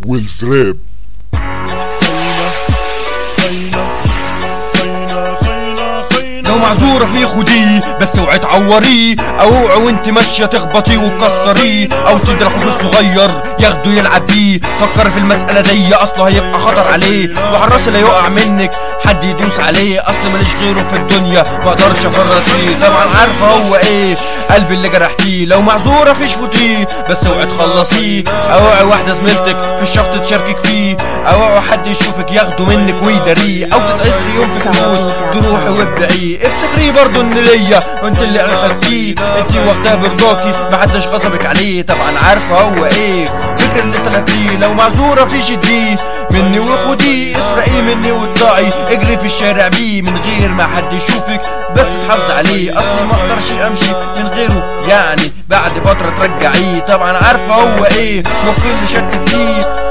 والزراب. لو معذورة في خديه بس اوعي تعوريه، او اوعي وانت ماشية تخبطيه وتكسريه، او تدي اخوك الصغير ياخده يلعب بيه. فكر في المسألة دي اصله هيبقى خطر عليه، وعالراس لا يقع منك حد يدوس عليه. اصل ماليش غيره في الدنيا مقدرش افرط فيه، طبعا عارفة هو ايه قلبي اللي جرحتيه. لو معذورة فيش فوتيه بس اوعي تخلصيه، او اوعي واحدة زميلتك في الشفط تشاركك فيه، او اوعي حد يشوفك ياخده منك ويداريه، او تتعذري يوم في فلوس تروحي وتبيعيه. افتكري برضو ان ليا وانت اللي عرفتيه، انتي واخداه برضاكي محدش غصبك عليه. طبعا عارفة هو ايه فكر اللي سلفتيه. لو معذورة في شديه مني وخديه، اسرقيه مني واطلعي اجري في الشارع بيه من غير ما حد يشوفك بس تحافظ عليه. اصلي ما اقدرش امشي من غيره، يعني بعد فترة ترجعيه. طبعا عارفة هو ايه مخي اللي شتتيه،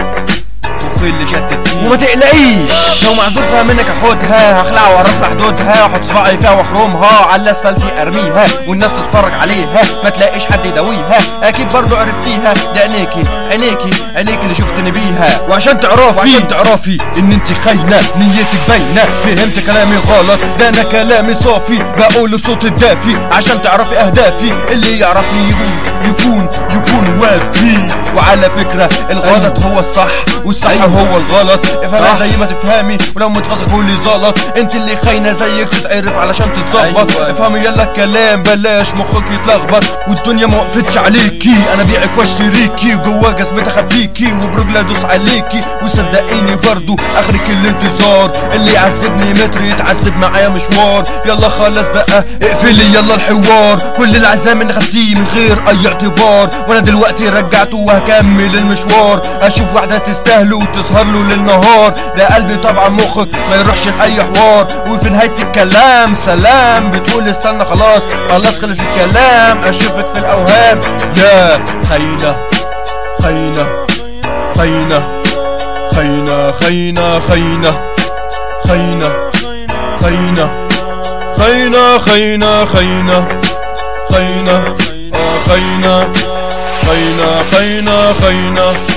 وما تقلقيش لو معذور فيها منك اخدها، هخلعها واعرفها حدودها، واحط صباعي فيها واخرمها على الاسفلت ارميها والناس تتفرج عليها ما تلاقيش حد يداويها. اكيد برضو عرفتيها دي عينيكي اللي شفتني بيها. وعشان تعرفي ان انت خاينه نيتك باينه، فهمت كلامي غلط ده انا كلامي صافي بقول بصوت الدافي، عشان تعرفي اهدافي اللي يعرفني يكون وافي. وعلى فكره الغلط هو الصح والصح هو الغلط، افهمها زي ما تفهمي ولو متغاظة قولي زلط. انت اللي خاينة زيك تتعرف علشان تتظبط. افهمي يلا الكلام بلاش مخك يتلخبط، والدنيا ما وقفتش عليكي انا بيعك واشتريكي، جوا جسمتي اخبيكي وبرجلي ادوس عليكي. وصدقيني برضو اخرك الانتظار، اللي يعذبني متر يتعذب معايا مشوار. يلا خلاص بقى اقفلي يلا الحوار، كل العزام اللي خدتيه من غير اي اعتبار، وانا دلوقتي رجعته وهكمل المشوار. اشوف واحدة تستاهله وتسهر له للنهار، ده قلبي طبعا مخك ما يروحش لاي حوار. وفي نهاية الكلام سلام بتقول استنى خلاص خلص الكلام، اشوفك في الاوهام يا خاينة خاينة خاينة خاينة خاينة خاينة خاينة خاينة خاينة خاينة خاينة خاينة خاينة خاينة خاينة خاينة